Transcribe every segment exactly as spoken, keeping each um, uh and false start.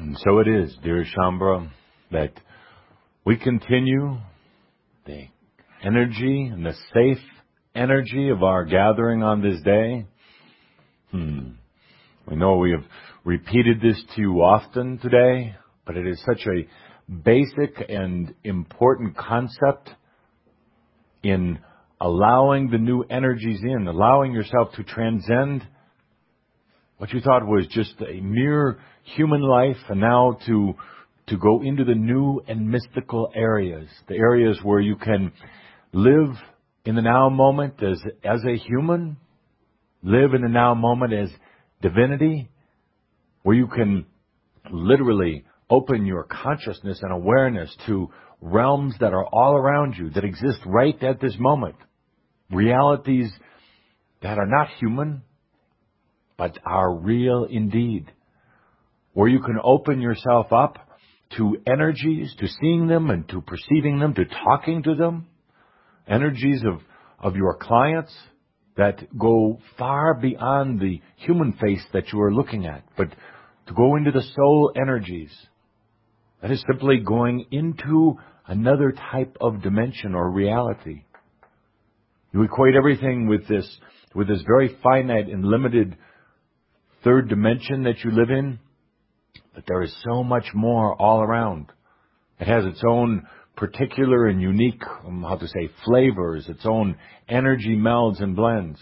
And so it is, dear Shaumbra, that we continue the energy and the safe energy of our gathering on this day. Hmm. We know we have repeated this to you often today, but it is such a basic and important concept in allowing the new energies in, allowing yourself to transcend what you thought was just a mere human life, and now to to go into the new and mystical areas, the areas where you can live in the now moment as as a human, live in the now moment as divinity, where you can literally open your consciousness and awareness to realms that are all around you, that exist right at this moment, realities that are not human, but are real indeed, where you can open yourself up to energies, to seeing them and to perceiving them, to talking to them, energies of, of your clients that go far beyond the human face that you are looking at, but to go into the soul energies. That is simply going into another type of dimension or reality. You equate everything with this, with this very finite and limited third dimension that you live in, but there is so much more all around. It has its own particular and unique, um, how to say, flavors, its own energy melds and blends.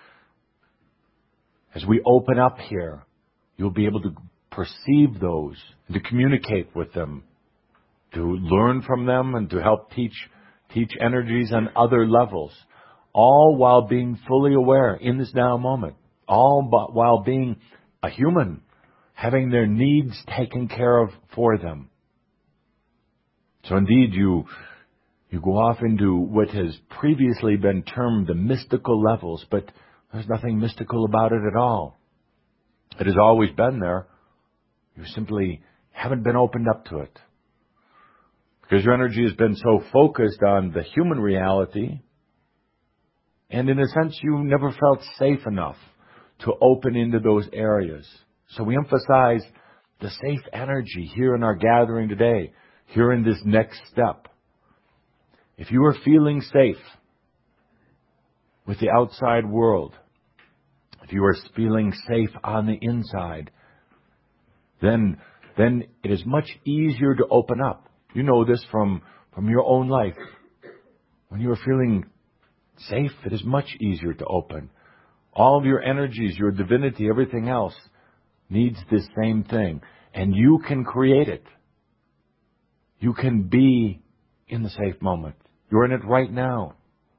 As we open up here, you'll be able to perceive those, to communicate with them, to learn from them, and to help teach teach energies on other levels, all while being fully aware in this now moment, all but while being a human, having their needs taken care of for them. So indeed, you you go off into what has previously been termed the mystical levels, but there's nothing mystical about it at all. It has always been there. You simply haven't been opened up to it, because your energy has been so focused on the human reality, and in a sense, you never felt safe enough to open into those areas. So we emphasize the safe energy here in our gathering today, here in this next step. If you are feeling safe with the outside world, if you are feeling safe on the inside, then then it is much easier to open up. You know this from, from your own life. When you are feeling safe, it is much easier to open. All of your energies, your divinity, everything else needs this same thing. And you can create it. You can be in the safe moment. You're in it right now.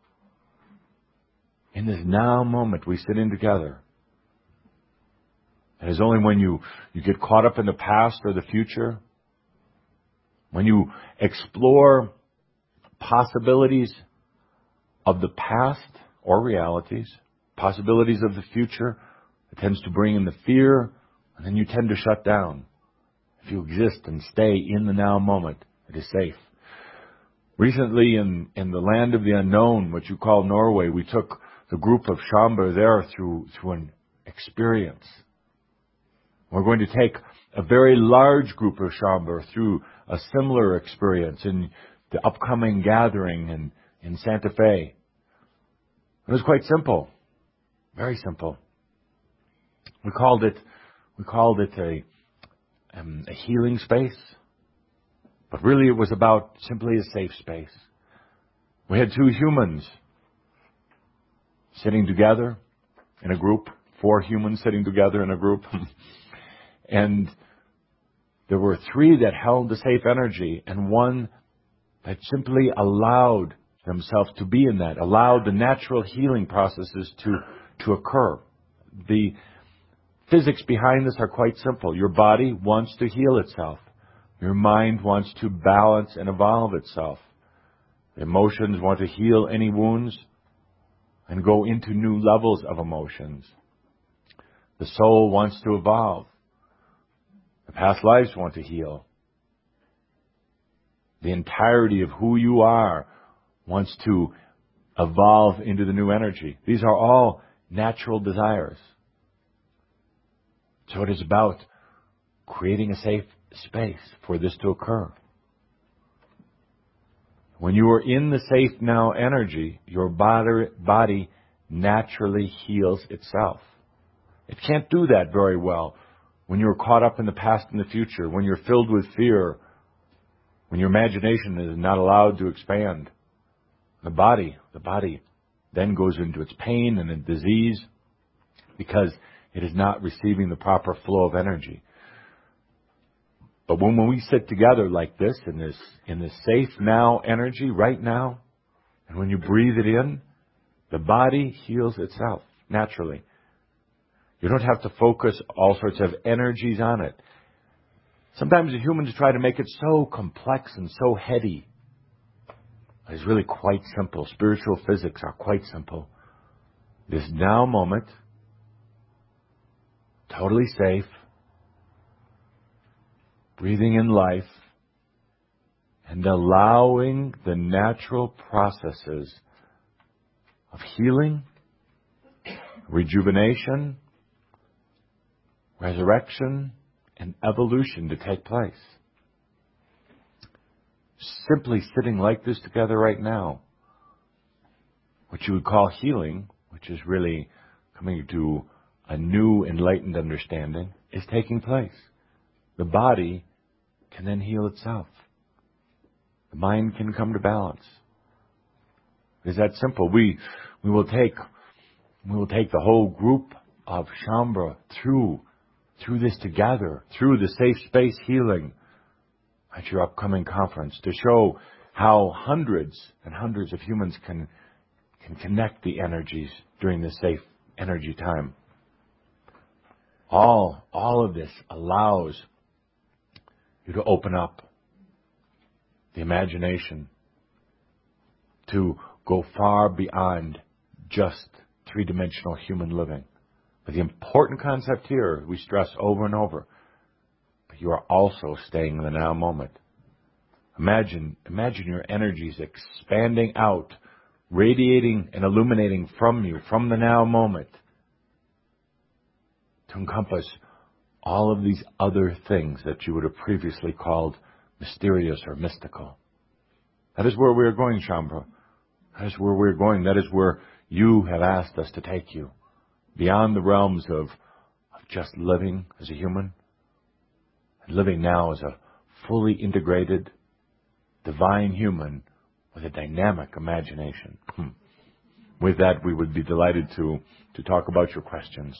In this now moment we sit in together. It is only when you, you get caught up in the past or the future, when you explore possibilities of the past or realities, possibilities of the future, it tends to bring in the fear, and then you tend to shut down. If you exist and stay in the now moment, it is safe. Recently, in, in the land of the unknown, what you call Norway, we took the group of Shaumbra there through, through an experience. We're going to take a very large group of Shaumbra through a similar experience in the upcoming gathering in, in Santa Fe. It was quite simple. Very simple. We called it, we called it a, um, a healing space. But really it was about simply a safe space. We had two humans sitting together in a group, four humans sitting together in a group. And there were three that held the safe energy, and one that simply allowed themselves to be in that, allowed the natural healing processes to, to occur. The physics behind this are quite simple. Your body wants to heal itself. Your mind wants to balance and evolve itself. Emotions want to heal any wounds and go into new levels of emotions. The soul wants to evolve. The past lives want to heal. The entirety of who you are wants to evolve into the new energy. These are all natural desires. So it is about creating a safe space for this to occur. When you are in the safe now energy, your body, body naturally heals itself. It can't do that very well when you're caught up in the past and the future, when you're filled with fear, when your imagination is not allowed to expand. The body, the body then goes into its pain and its disease because it is not receiving the proper flow of energy. But when, when we sit together like this, in this in this safe now energy, right now, and when you breathe it in, the body heals itself naturally. You don't have to focus all sorts of energies on it. Sometimes the humans try to make it so complex and so heady. It's really quite simple. Spiritual physics are quite simple. This now moment, totally safe, breathing in life, and allowing the natural processes of healing, rejuvenation, resurrection, and evolution to take place. Simply sitting like this together right now, what you would call healing, which is really coming to a new enlightened understanding, is taking place. The body can then heal itself. The mind can come to balance. It's that simple. We we will take we will take the whole group of Shaumbra through through this together, through the safe space healing at your upcoming conference, to show how hundreds and hundreds of humans can can connect the energies during this safe energy time. All all of this allows you to open up the imagination to go far beyond just three-dimensional human living. But the important concept here, we stress over and over, but you are also staying in the now moment. Imagine, imagine your energies expanding out, radiating and illuminating from you, from the now moment, to encompass all of these other things that you would have previously called mysterious or mystical. That is where we are going, Shaumbra. That is where we're going. That is where you have asked us to take you. Beyond the realms of, of just living as a human, and living now as a fully integrated, divine human with a dynamic imagination. Hmm. With that, we would be delighted to, to talk about your questions.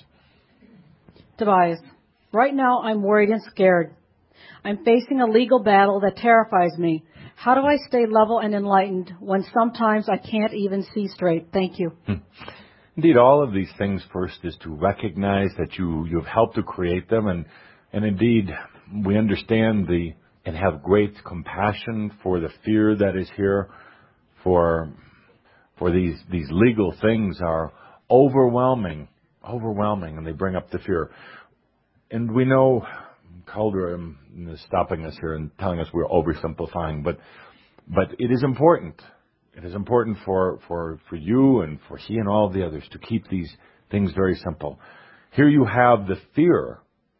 Tobias, right now I'm worried and scared. I'm facing a legal battle that terrifies me. How do I stay level and enlightened when sometimes I can't even see straight? Thank you. Hmm. Indeed, all of these things first is to recognize that you, you've helped to create them, and, and indeed we understand the and have great compassion for the fear that is here, for for these these legal things are overwhelming, overwhelming, and they bring up the fear. And we know Calder is stopping us here and telling us we're oversimplifying, but but it is important. It is important for, for, for you and for he and all the others to keep these things very simple. Here you have the fear,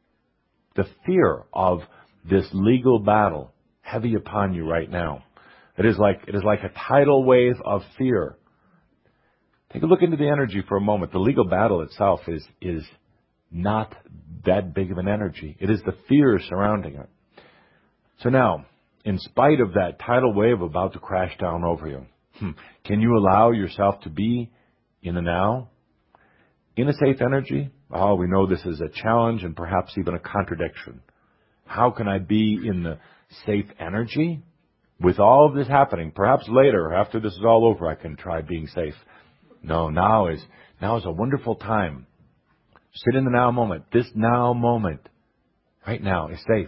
the fear of this legal battle heavy upon you right now. It is like, it is like a tidal wave of fear. Take a look into the energy for a moment. The legal battle itself is, is not that big of an energy. It is the fear surrounding it. So now, in spite of that tidal wave about to crash down over you, can you allow yourself to be in the now, in a safe energy? Oh, we know this is a challenge and perhaps even a contradiction. How can I be in the safe energy with all of this happening? Perhaps later, after this is all over, I can try being safe. No, now is now is a wonderful time. Sit in the now moment. This now moment, right now, is safe.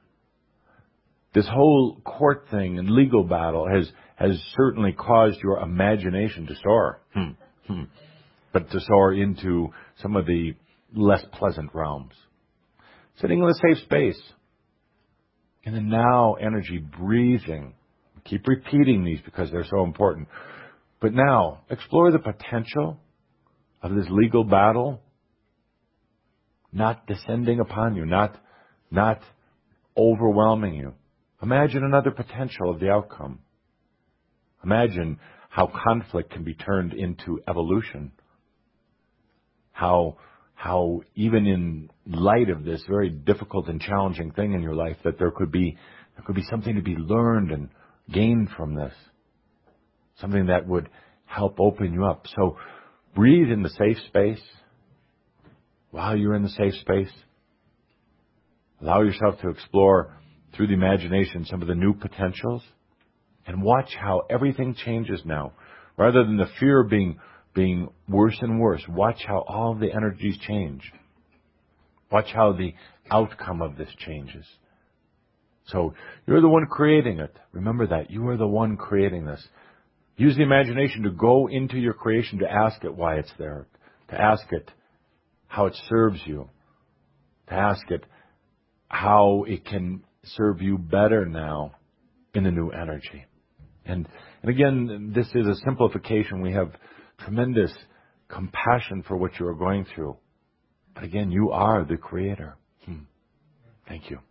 This whole court thing and legal battle has has certainly caused your imagination to soar. Hmm. Hmm. But to soar into some of the less pleasant realms. Sitting in a safe space. In the now energy, breathing. Keep repeating these because they're so important. But now, explore the potential of this legal battle not descending upon you, not, not overwhelming you. Imagine another potential of the outcome. Imagine how conflict can be turned into evolution. How, how even in light of this very difficult and challenging thing in your life, that there could be, there could be something to be learned and gained from this. Something that would help open you up. So breathe in the safe space. While you're in the safe space, allow yourself to explore through the imagination some of the new potentials, and watch how everything changes now. Rather than the fear being being worse and worse, watch how all the energies change. Watch how the outcome of this changes. So you're the one creating it. Remember that. You are the one creating this. Use the imagination to go into your creation, to ask it why it's there, to ask it how it serves you, to ask it how it can serve you better now in the new energy. And, and again, this is a simplification. We have tremendous compassion for what you are going through. But again, you are the creator. Hmm. Thank you.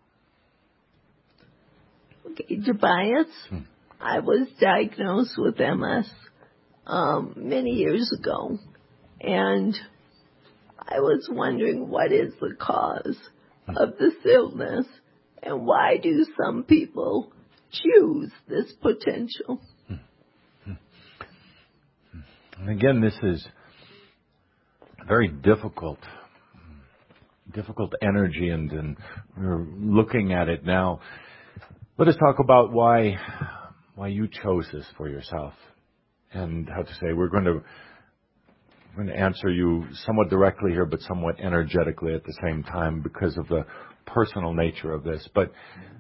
Okay, Tobias, hmm. I was diagnosed with M S um, many years ago, and I was wondering what is the cause hmm. of this illness, and why do some people choose this potential? Hmm. Hmm. And again, this is very difficult, difficult energy, and, and we're looking at it now. Let us talk about why why you chose this for yourself, and how to say we're going to we're going to answer you somewhat directly here, but somewhat energetically at the same time because of the personal nature of this. But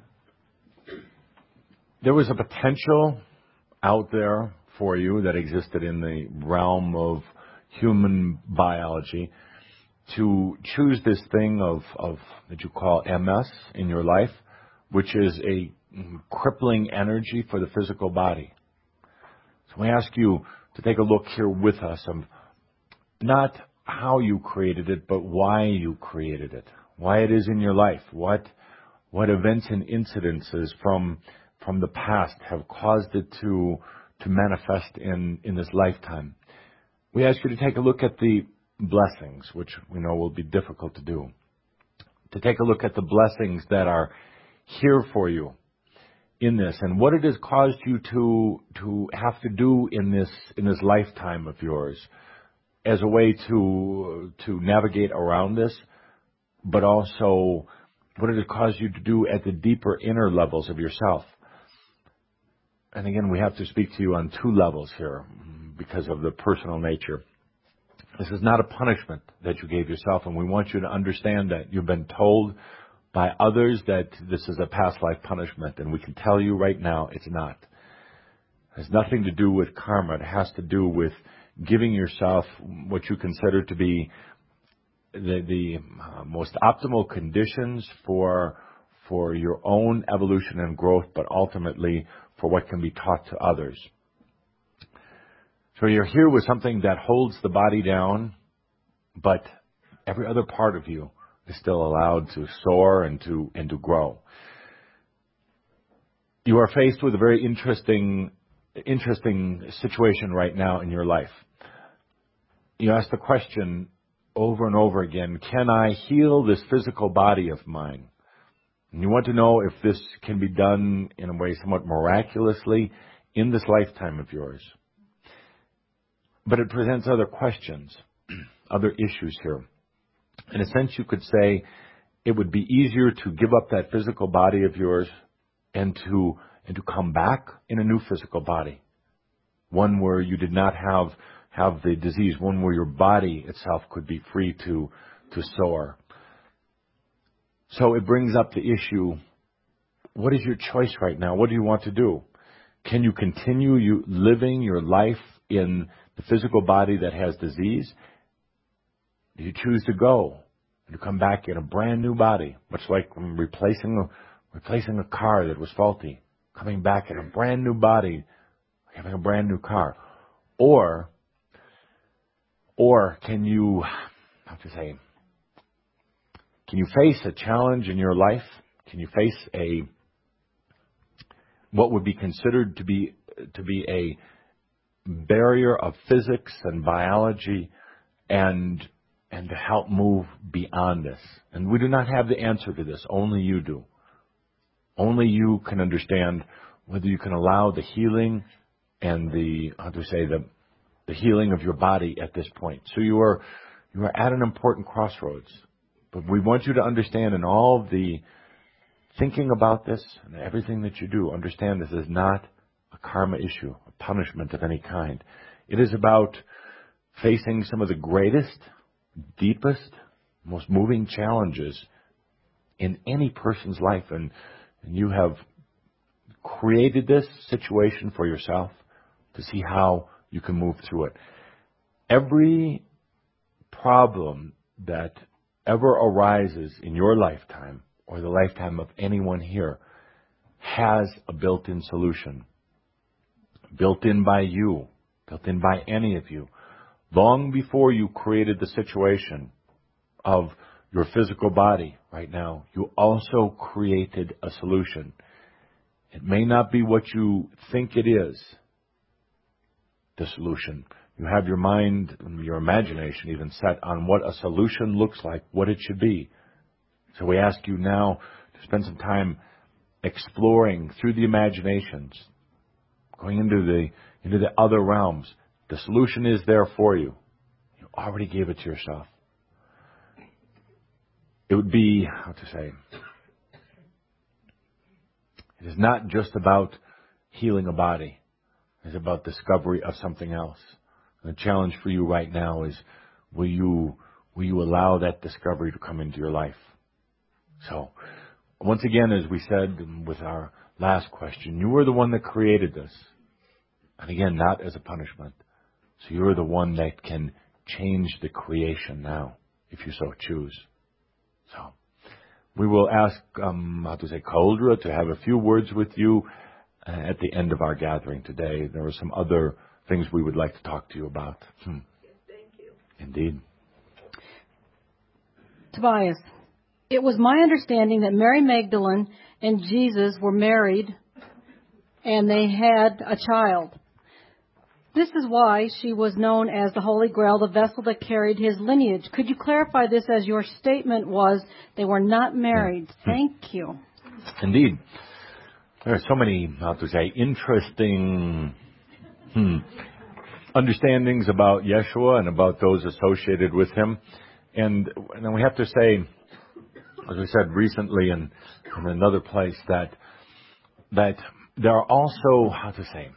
there was a potential out there for you that existed in the realm of human biology to choose this thing of, of that you call M S in your life, which is a crippling energy for the physical body. So we ask you to take a look here with us of not how you created it, but why you created it, why it is in your life, what what events and incidences from from the past have caused it to to manifest in, in this lifetime. We ask you to take a look at the blessings, which we know will be difficult to do. To take a look at the blessings that are here for you in this, and what it has caused you to to have to do in this in this lifetime of yours as a way to to navigate around this, but also what it has caused you to do at the deeper inner levels of yourself. And again, we have to speak to you on two levels here because of the personal nature. This is not a punishment that you gave yourself, and we want you to understand that you've been told by others that this is a past life punishment, and we can tell you right now it's not. It has nothing to do with karma. It has to do with giving yourself what you consider to be the, the uh, most optimal conditions for for your own evolution and growth, but ultimately for what can be taught to others. So you're here with something that holds the body down, but every other part of you is still allowed to soar and to and to grow. You are faced with a very interesting interesting situation right now in your life. You ask the question over and over again, can I heal this physical body of mine? And you want to know if this can be done in a way somewhat miraculously in this lifetime of yours. But it presents other questions, other issues here. In a sense, you could say it would be easier to give up that physical body of yours and to and to come back in a new physical body, one where you did not have have the disease, one where your body itself could be free to to soar. So it brings up the issue, what is your choice right now? What do you want to do? Can you continue you living your life in the physical body that has disease? Do you choose to go and to come back in a brand new body, much like replacing a, replacing a car that was faulty, coming back in a brand new body, having a brand new car? Or, or can you, how to say, can you face a challenge in your life? can you face a what would be considered to be to be a barrier of physics and biology, and and to help move beyond this. And we do not have the answer to this. Only you do. Only you can understand whether you can allow the healing and the, how to say, the the healing of your body at this point. So you are you are at an important crossroads. But we want you to understand in all of the thinking about this and everything that you do, understand this is not a karma issue, a punishment of any kind. It is about facing some of the greatest, deepest, most moving challenges in any person's life. And, and you have created this situation for yourself to see how you can move through it. Every problem that ever arises in your lifetime or the lifetime of anyone here has a built-in solution. Built in by you, built in by any of you. Long before you created the situation of your physical body right now, you also created a solution. It may not be what you think it is, the solution. You have your mind, your imagination even set on what a solution looks like, what it should be. So we ask you now to spend some time exploring through the imaginations, going into the into the other realms. The solution is there for you. You already gave it to yourself. It would be, how to say, it is not just about healing a body. It's about discovery of something else. And the challenge for you right now is, will you will you allow that discovery to come into your life? So, once again, as we said with our last question, you were the one that created this. And again, not as a punishment. So you're the one that can change the creation now, if you so choose. So, we will ask, um, how to say, Cauldre to have a few words with you uh, at the end of our gathering today. There are some other things we would like to talk to you about. Hmm. Thank you. Indeed. Tobias, it was my understanding that Mary Magdalene and Jesus were married and they had a child. This is why she was known as the Holy Grail, the vessel that carried his lineage. Could you clarify this, as your statement was they were not married? Thank you. Indeed. There are so many, how to say, interesting hmm, understandings about Yeshua and about those associated with him. And, and we have to say, as we said recently in, in another place, that that there are also, how to say,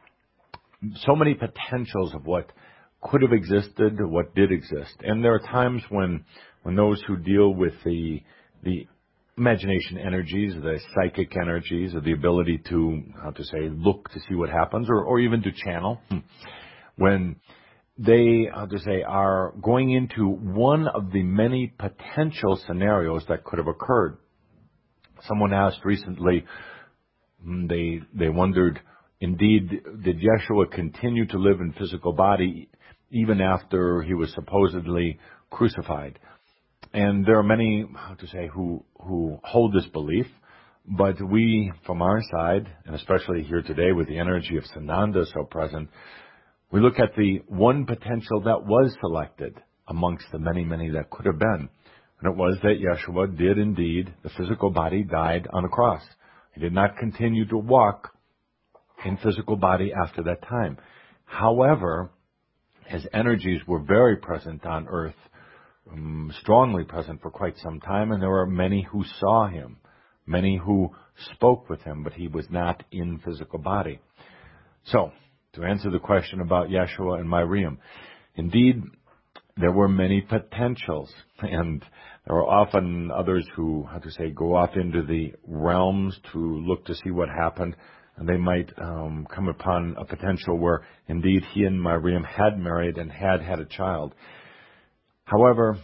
so many potentials of what could have existed, what did exist. And there are times when when those who deal with the the imagination energies, the psychic energies, or the ability to, how to say, look to see what happens, or, or even to channel, when they, how to say, are going into one of the many potential scenarios that could have occurred. Someone asked recently, they they wondered, indeed, did Yeshua continue to live in physical body even after he was supposedly crucified? And there are many, how to say, who who hold this belief, but we, from our side, and especially here today with the energy of Sananda so present, we look at the one potential that was selected amongst the many, many that could have been. And it was that Yeshua did indeed, the physical body died on a cross. He did not continue to walk in physical body after that time. However, his energies were very present on earth, um, strongly present for quite some time, and there were many who saw him, many who spoke with him, but he was not in physical body. So, to answer the question about Yeshua and Miriam, indeed, there were many potentials, and there are often others who, how to say, go off into the realms to look to see what happened, and they might um, come upon a potential where, indeed, he and Miriam had married and had had a child. However,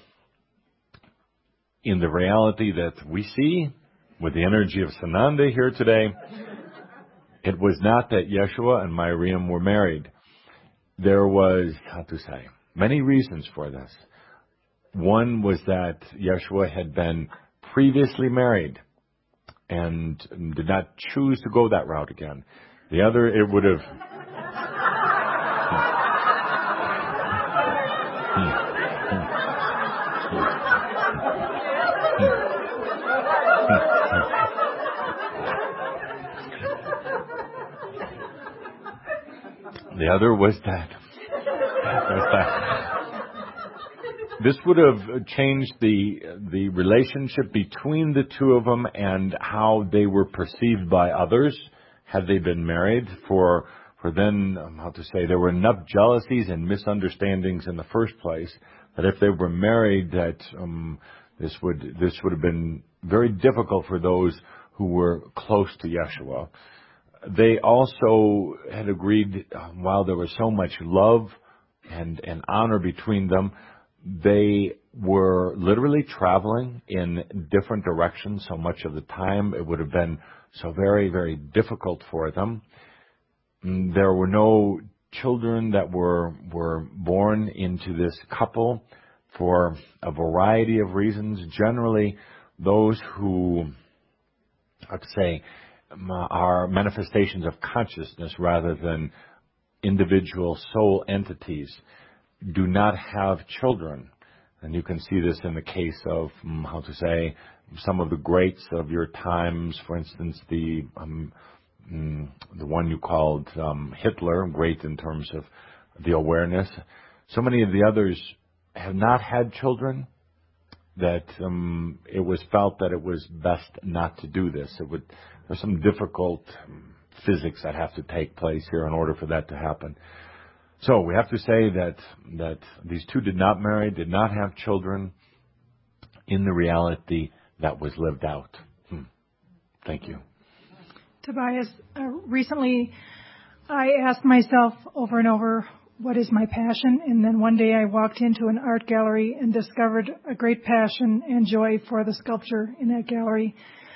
in the reality that we see, with the energy of Sananda here today, it was not that Yeshua and Miriam were married. There was, how to say, many reasons for this. One was that Yeshua had been previously married and did not choose to go that route again. The other, it would have... The other was that, was that this would have changed the the relationship between the two of them and how they were perceived by others had they been married. For for then, um, how to say, there were enough jealousies and misunderstandings in the first place that if they were married, that um, this would this would have been very difficult for those who were close to Yeshua. They also had agreed, um, while there was so much love and, and honor between them, they were literally traveling in different directions so much of the time. It would have been so very, very difficult for them. There were no children that were were born into this couple for a variety of reasons. Generally, those who, I'd say, are manifestations of consciousness rather than individual soul entities, do not have children. And you can see this in the case of, um, how to say, some of the greats of your times. For instance, the um, mm, the one you called um, Hitler, great in terms of the awareness. So many of the others have not had children that um, it was felt that it was best not to do this. It would There's some difficult um, physics that have to take place here in order for that to happen. So we have to say that that these two did not marry, did not have children in the reality that was lived out. Hmm. Thank you. Tobias, uh, recently I asked myself over and over, what is my passion? And then one day I walked into an art gallery and discovered a great passion and joy for the sculpture in that gallery.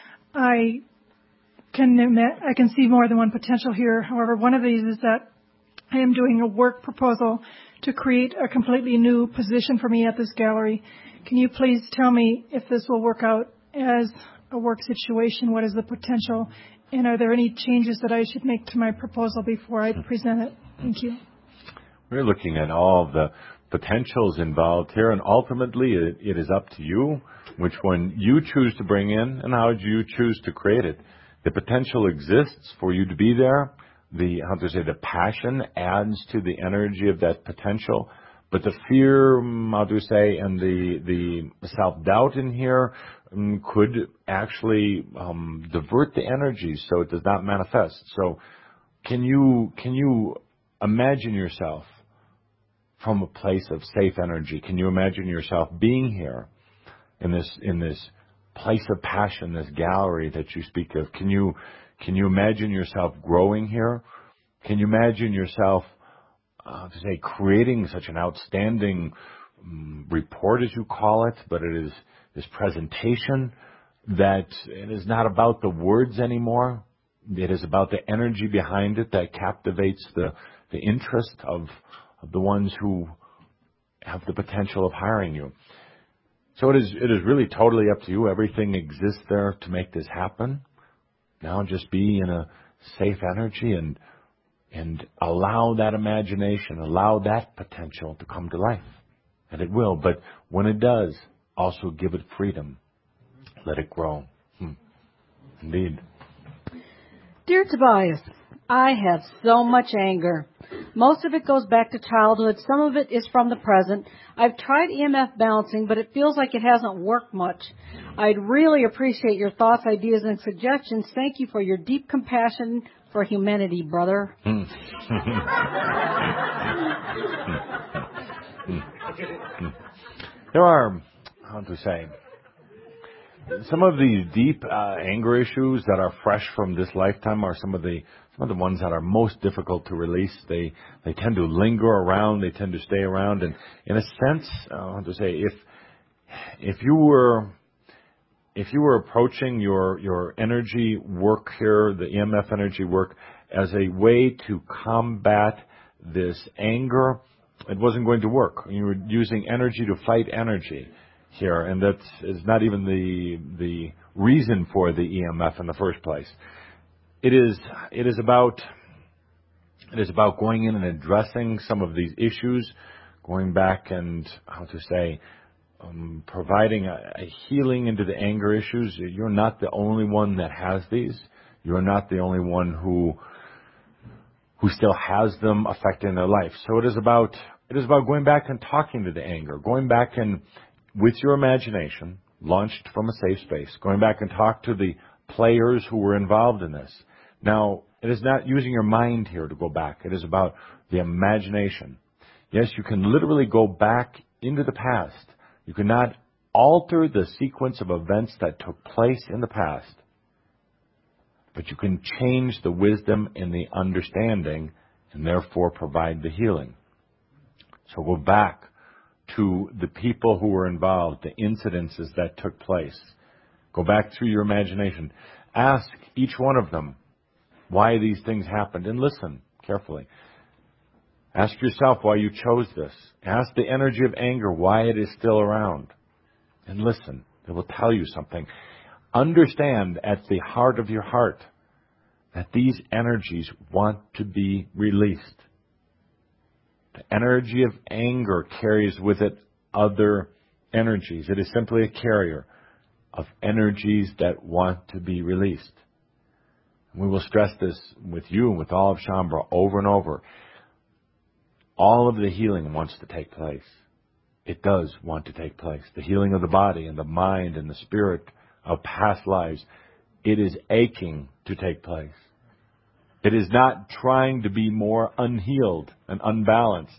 I can I can see more than one potential here. However, one of these is that I am doing a work proposal to create a completely new position for me at this gallery. Can you please tell me if this will work out as a work situation? What is the potential? And are there any changes that I should make to my proposal before I present it? Thank you. We're looking at all the potentials involved here, and ultimately it, it is up to you which one you choose to bring in and how you choose to create it. The potential exists for you to be there. The, how to say, the passion adds to the energy of that potential. But the fear, how to say, and the, the self-doubt in here um, could actually um, divert the energy so it does not manifest. So can you, can you imagine yourself from a place of safe energy? Can you imagine yourself being here in this, in this place of passion, this gallery that you speak of? Can you, can you imagine yourself growing here? Can you imagine yourself, uh, to say, creating such an outstanding um, report, as you call it, but it is this presentation that it is not about the words anymore. It is about the energy behind it that captivates the, the interest of, of the ones who have the potential of hiring you. So it is, it is really totally up to you. Everything exists there to make this happen. Now just be in a safe energy and and allow that imagination, allow that potential to come to life. And it will. But when it does, also give it freedom. Let it grow. Hmm. Indeed. Dear Tobias, I have so much anger. Most of it goes back to childhood. Some of it is from the present. I've tried E M F balancing, but it feels like it hasn't worked much. I'd really appreciate your thoughts, ideas, and suggestions. Thank you for your deep compassion for humanity, brother. There are, how to say, some of the deep uh, anger issues that are fresh from this lifetime are some of the some of the ones that are most difficult to release. They they tend to linger around. They tend to stay around. And in a sense, uh, how to say, if if you were if you were approaching your your energy work here, the E M F energy work, as a way to combat this anger, it wasn't going to work. You were using energy to fight energy. here, and that is not even the the reason for the E M F in the first place. It is it is about it is about going in and addressing some of these issues, going back and how to say. Um, providing a, a healing into the anger issues. You're not the only one that has these. You're not the only one who who still has them affecting their life. So it is about it is about going back and talking to the anger, going back and with your imagination, launched from a safe space, going back and talk to the players who were involved in this. Now, it is not using your mind here to go back. It is about the imagination. Yes, you can literally go back into the past. You cannot alter the sequence of events that took place in the past, but you can change the wisdom and the understanding and therefore provide the healing. So go back to the people who were involved, the incidences that took place. Go back through your imagination. Ask each one of them why these things happened and listen carefully. Ask yourself why you chose this. Ask the energy of anger why it is still around. And listen. It will tell you something. Understand at the heart of your heart that these energies want to be released. The energy of anger carries with it other energies. It is simply a carrier of energies that want to be released. And we will stress this with you and with all of Shaumbra over and over. All of the healing wants to take place. It does want to take place. The healing of the body and the mind and the spirit of past lives. It is aching to take place. It is not trying to be more unhealed and unbalanced.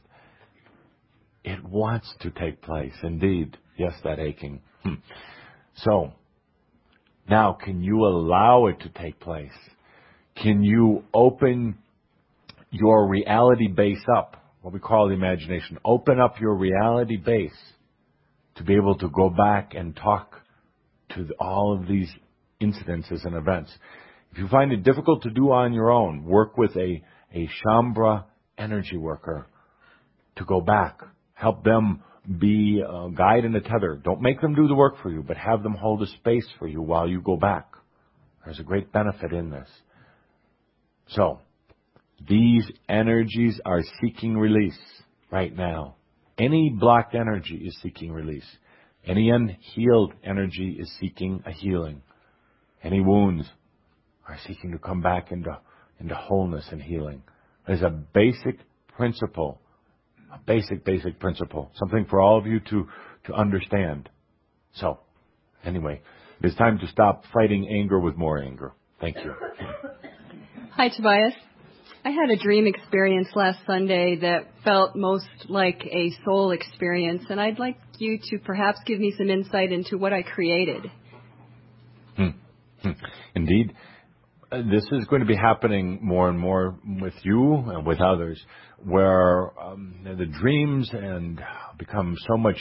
It wants to take place, indeed. Yes, that aching. Hmm. So, now can you allow it to take place? Can you open your reality base up? What we call the imagination. Open up your reality base to be able to go back and talk to all of these incidences and events. If you find it difficult to do on your own, work with a, a Shaumbra energy worker to go back. Help them be a guide and a tether. Don't make them do the work for you, but have them hold a space for you while you go back. There's a great benefit in this. So, these energies are seeking release right now. Any blocked energy is seeking release. Any unhealed energy is seeking a healing. Any wounds are seeking to come back into, into wholeness and healing. There's a basic principle, a basic, basic principle, something for all of you to, to understand. So, anyway, it's time to stop fighting anger with more anger. Thank you. Hi, Tobias. I had a dream experience last Sunday that felt most like a soul experience, and I'd like you to perhaps give me some insight into what I created. Hmm. Hmm. Indeed. Uh, this is going to be happening more and more with you and with others, where um, the dreams and become so much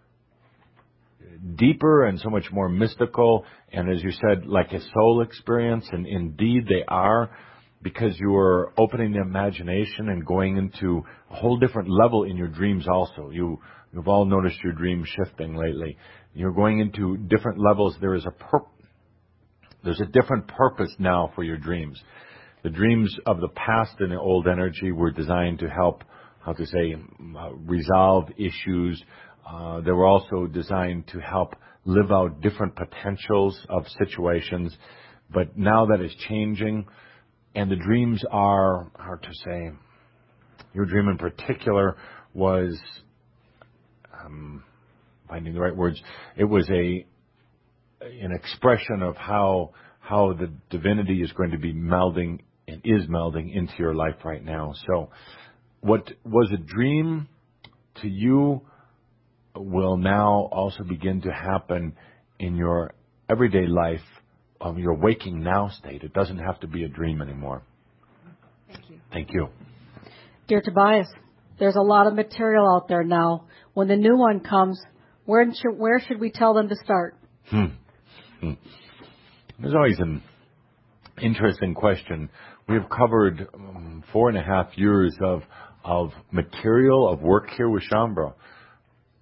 deeper and so much more mystical, and as you said, like a soul experience, and indeed they are, because you are opening the imagination and going into a whole different level in your dreams also. You, you've all noticed your dreams shifting lately. You're going into different levels. There is a pur- There's a different purpose now for your dreams. The dreams of the past and the old energy were designed to help, how to say, uh, resolve issues. Uh, they were also designed to help live out different potentials of situations. But now that is changing. And the dreams are, hard to say, your dream in particular was, um, finding the right words, it was a an expression of how how the divinity is going to be melding and is melding into your life right now. So what was a dream to you will now also begin to happen in your everyday life, of your waking now state. It doesn't have to be a dream anymore. Thank you. Thank you. Dear Tobias, there's a lot of material out there now. When the new one comes, where should, where should we tell them to start? Hmm. Hmm. There's always an interesting question. We have covered um, four and a half years of of material, of work here with Shaumbra.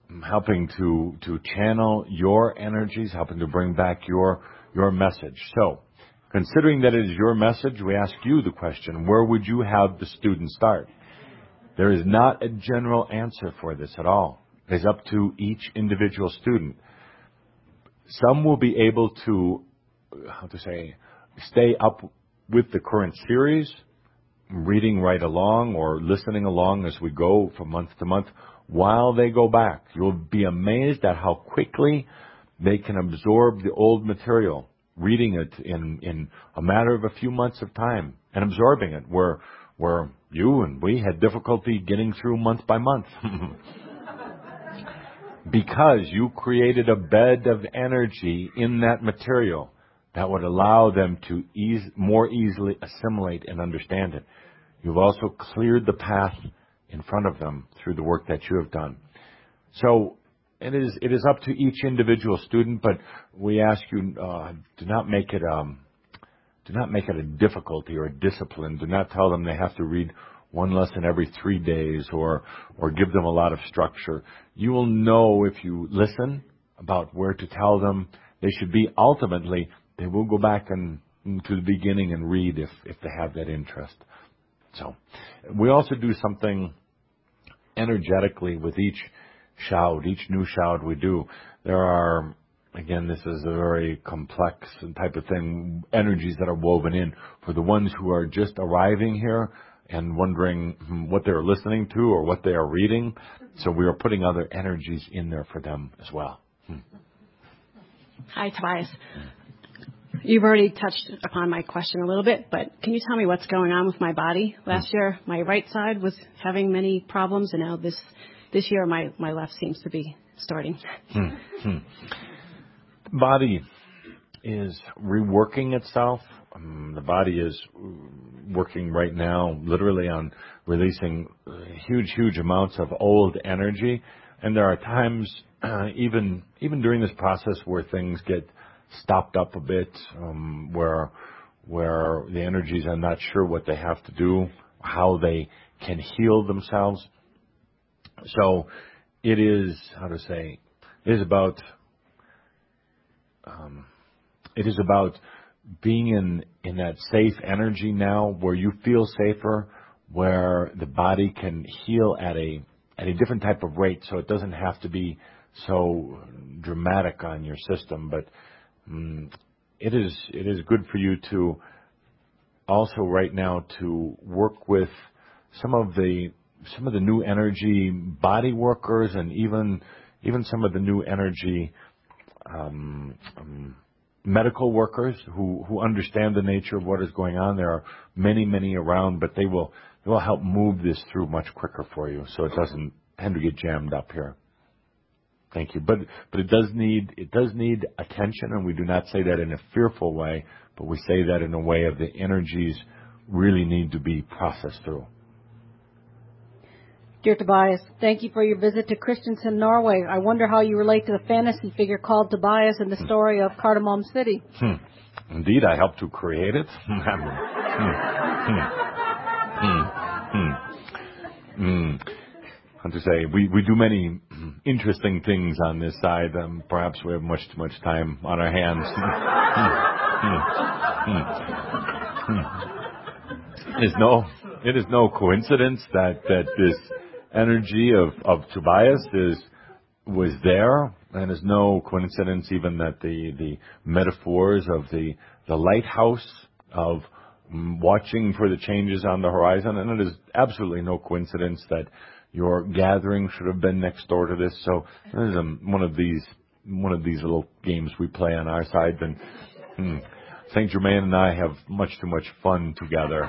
helping to to channel your energies, helping to bring back your your message. So, considering that it is your message, we ask you the question, where would you have the student start? There is not a general answer for this at all. It's up to each individual student. Some will be able to, how to say, stay up with the current series, reading right along or listening along as we go from month to month while they go back. You'll be amazed at how quickly they can absorb the old material, reading it in, in a matter of a few months of time and absorbing it, where, where you and we had difficulty getting through month by month. Because you created a bed of energy in that material that would allow them to ease, more easily assimilate and understand it. You've also cleared the path in front of them through the work that you have done. So it is it is up to each individual student, but we ask you uh, do not make it um do not make it a difficulty or a discipline. Do not tell them they have to read one lesson every three days or or give them a lot of structure. You will know if you listen about where to tell them they should be. Ultimately, they will go back and to the beginning and read if, if they have that interest. So we also do something energetically with each shout, each new shout we do. There are, again, this is a very complex type of thing, energies that are woven in. For the ones who are just arriving here and wondering what they're listening to or what they are reading, so we are putting other energies in there for them as well. Hmm. Hi, Tobias. You've already touched upon my question a little bit, but can you tell me what's going on with my body? Last hmm. year, my right side was having many problems, and now this this year, my, my left seems to be starting. Hmm. Hmm. The body is reworking itself. Um, the body is working right now literally on releasing huge, huge amounts of old energy. And there are times, uh, even even during this process, where things get stopped up a bit, um, where where the energies are not sure what they have to do, how they can heal themselves. So it is, how to say, it is about um, it is about being in, in that safe energy now, where you feel safer, where the body can heal at a at a different type of rate, so it doesn't have to be so dramatic on your system. But um, it is it is good for you to also right now to work with some of the some of the new energy body workers, and even even some of the new energy um, um, medical workers who, who understand the nature of what is going on. There are many, many around, but they will they will help move this through much quicker for you, so it doesn't tend to get jammed up here. Thank you. But but it does need it does need attention, and we do not say that in a fearful way, but we say that in a way of the energies really need to be processed through. Dear Tobias, thank you for your visit to Kristiansand, Norway. I wonder how you relate to the fantasy figure called Tobias in the story of Cardamom City. Hmm. Indeed, I helped to create it. hmm. Hmm. Hmm. Hmm. Hmm. How to say, we, we do many interesting things on this side. Um, perhaps we have much too much time on our hands. hmm. Hmm. Hmm. It is no, it is no coincidence that, that this energy of, of Tobias is was there, and it's no coincidence even that the, the metaphors of the the lighthouse of um, watching for the changes on the horizon, and it is absolutely no coincidence that your gathering should have been next door to this. So this is um, one of these one of these little games we play on our side, and hmm, Saint Germain and I have much too much fun together.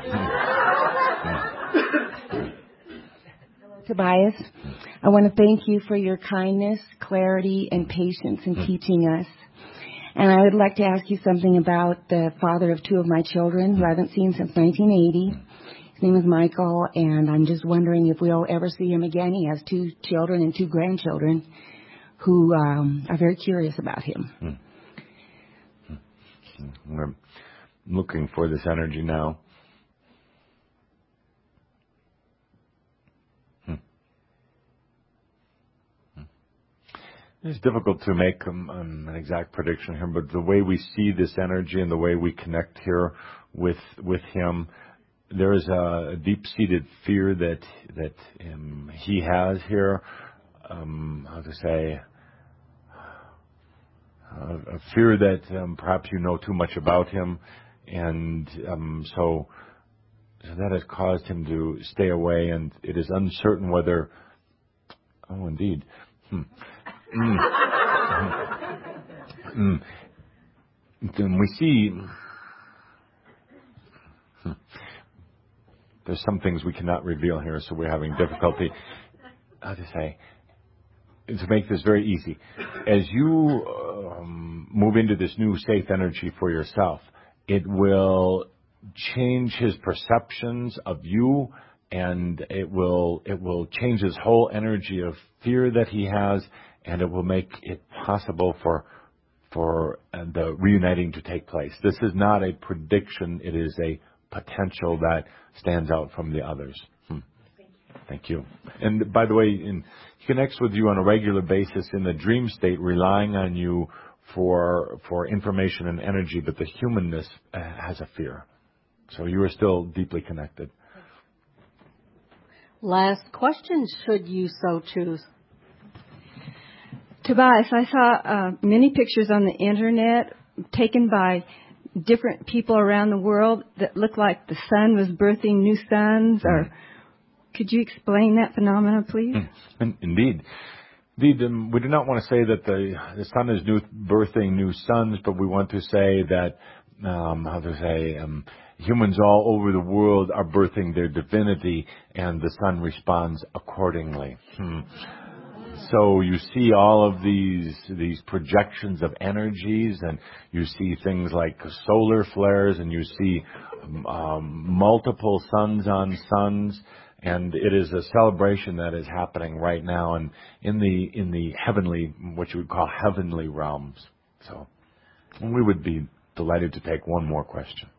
Tobias, I want to thank you for your kindness, clarity, and patience in teaching us. And I would like to ask you something about the father of two of my children who I haven't seen since nineteen eighty. His name is Michael, and I'm just wondering if we'll ever see him again. He has two children and two grandchildren who um, are very curious about him. We're looking for this energy now. It's difficult to make um, um, an exact prediction here, but the way we see this energy and the way we connect here with with him, there is a, a deep-seated fear that that um, he has here. Um, how to say? Uh, a fear that um, perhaps you know too much about him, and um, so, so that has caused him to stay away, and it is uncertain whether. Oh, indeed. Hmm. Mm. mm. Then we see. Hmm. There's some things we cannot reveal here, so we're having difficulty. How to say? To make this very easy, as you um, move into this new safe energy for yourself, it will change his perceptions of you, and it will it will change his whole energy of fear that he has, and it will make it possible for for uh, the reuniting to take place. This is not a prediction; it is a potential that stands out from the others. Hmm. Thank you. And by the way, in, he connects with you on a regular basis in the dream state, relying on you for for information and energy, but the humanness uh, has a fear. So you are still deeply connected. Last question, should you so choose. Tobias, I saw uh, many pictures on the internet taken by different people around the world that looked like the sun was birthing new suns, or mm. could you explain that phenomenon, please? Mm. Indeed. Indeed, um, we do not want to say that the, the sun is new, birthing new suns, but we want to say that, um, how to say, um, humans all over the world are birthing their divinity, and the sun responds accordingly. Hmm. So you see all of these these projections of energies, and you see things like solar flares, and you see um, multiple suns on suns, and it is a celebration that is happening right now, and in the in the heavenly, what you would call heavenly realms. So we would be delighted to take one more question.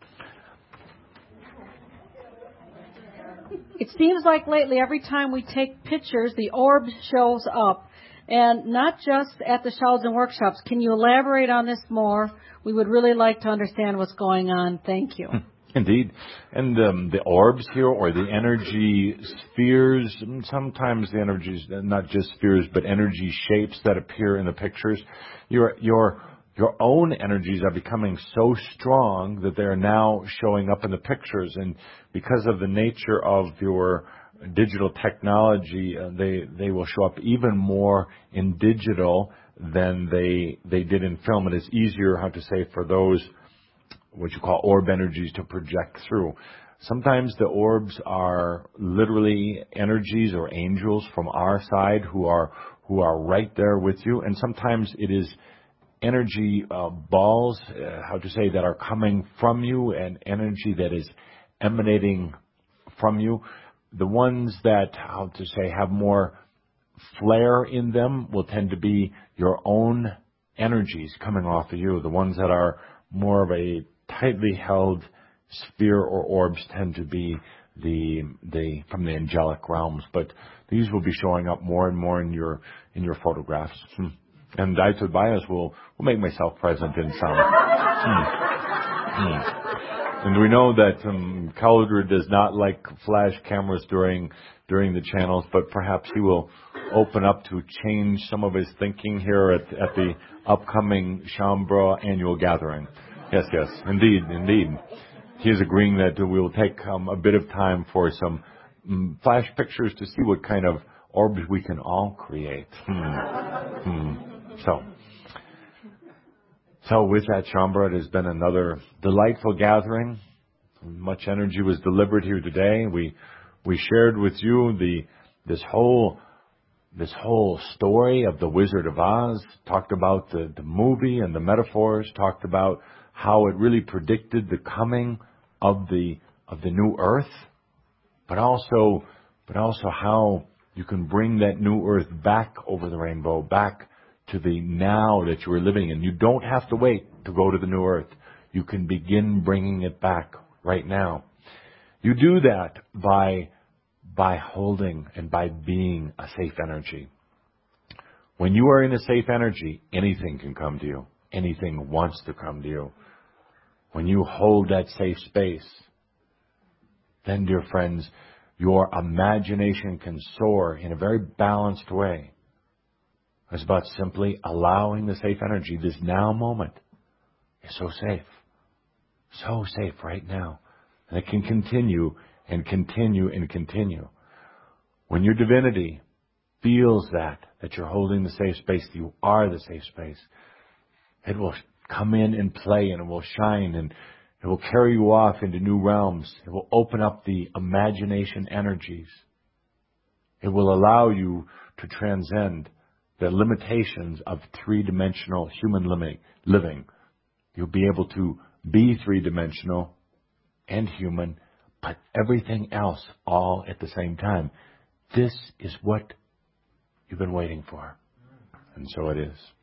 It seems like lately every time we take pictures, the orb shows up. And not just at the Shaolin workshops. Can you elaborate on this more? We would really like to understand what's going on. Thank you. Indeed. And um, the orbs here, or the energy spheres, sometimes the energies, not just spheres, but energy shapes that appear in the pictures, your your your own energies are becoming so strong that they are now showing up in the pictures. And because of the nature of your digital technology, uh, they they will show up even more in digital than they they did in film. It is easier, how to say, for those what you call orb energies to project through. Sometimes the orbs are literally energies or angels from our side who are who are right there with you, and sometimes it is energy uh, balls, uh, how to say, that are coming from you, and energy that is emanating from you. The ones that, how to say, have more flare in them will tend to be your own energies coming off of you. The ones that are more of a tightly held sphere or orbs tend to be the the from the angelic realms. But these will be showing up more and more in your in your photographs. Hmm. And I, Tobias, will will make myself present in some. Hmm. Hmm. And we know that um, Calder does not like flash cameras during during the channels, but perhaps he will open up to change some of his thinking here at, at the upcoming Shaumbra annual gathering. Yes, yes, indeed, indeed. He is agreeing that we will take um, a bit of time for some um, flash pictures to see what kind of orbs we can all create. Hmm. Hmm. So, so with that, Shaumbra, it has been another delightful gathering. Much energy was delivered here today. We we shared with you the this whole this whole story of the Wizard of Oz. Talked about the the movie and the metaphors. Talked about how it really predicted the coming of the of the new Earth, but also but also how you can bring that new Earth back over the rainbow, back to the now that you are living in. You don't have to wait to go to the new Earth. You can begin bringing it back right now. You do that by by holding and by being a safe energy. When you are in a safe energy, anything can come to you. Anything wants to come to you. When you hold that safe space, then, dear friends, your imagination can soar in a very balanced way. It's about simply allowing the safe energy. This now moment is so safe. So safe right now. And it can continue and continue and continue. When your divinity feels that, that you're holding the safe space, that you are the safe space, it will come in and play, and it will shine, and it will carry you off into new realms. It will open up the imagination energies. It will allow you to transcend the limitations of three-dimensional human living. You'll be able to be three-dimensional and human, but everything else all at the same time. This is what you've been waiting for. And so it is.